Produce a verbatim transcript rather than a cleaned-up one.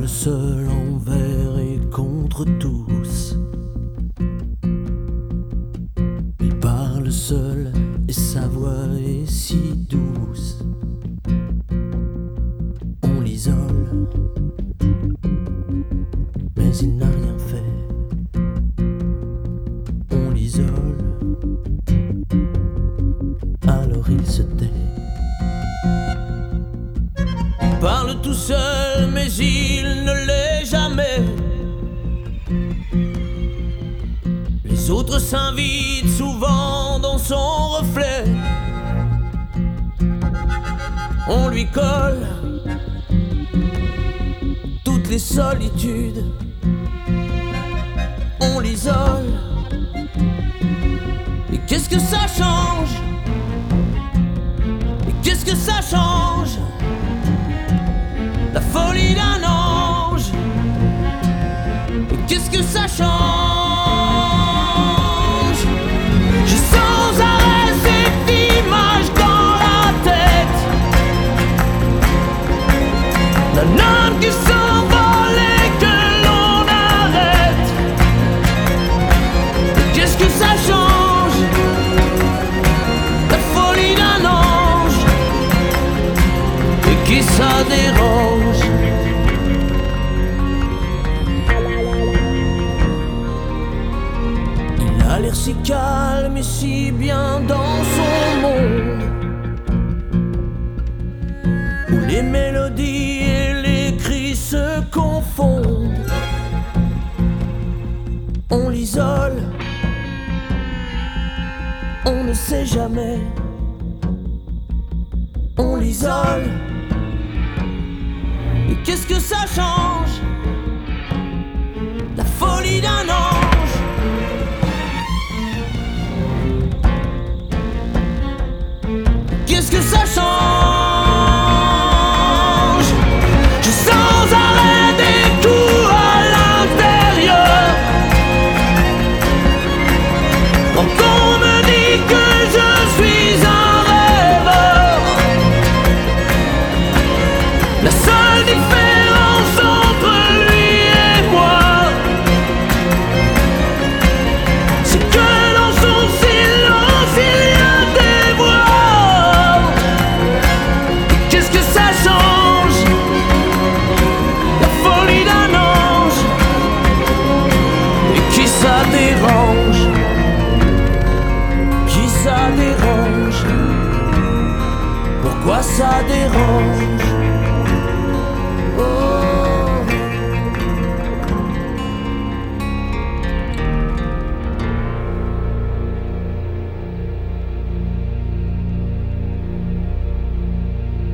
parle seul envers et contre tous. Il parle seul et sa voix est si douce. On l'isole, mais il n'a rien fait. On l'isole, alors il se tait. Il parle tout seul, mais il ne l'est jamais. Les autres s'invitent souvent dans son reflet. On lui colle toutes les solitudes. On l'isole. Et qu'est-ce que ça change? Et qu'est-ce que ça change? La folie d'un ange. Et qu'est-ce que ça change? J'ai sans arrêt cette image dans la tête d'un homme qui s'envole et que l'on arrête. Et qu'est-ce que ça change? La folie d'un ange. Et qui ça dérange? Il a l'air si calme et si bien dans son monde, où les mélodies et les cris se confondent. On l'isole, on ne sait jamais. On l'isole. Et qu'est-ce que ça change?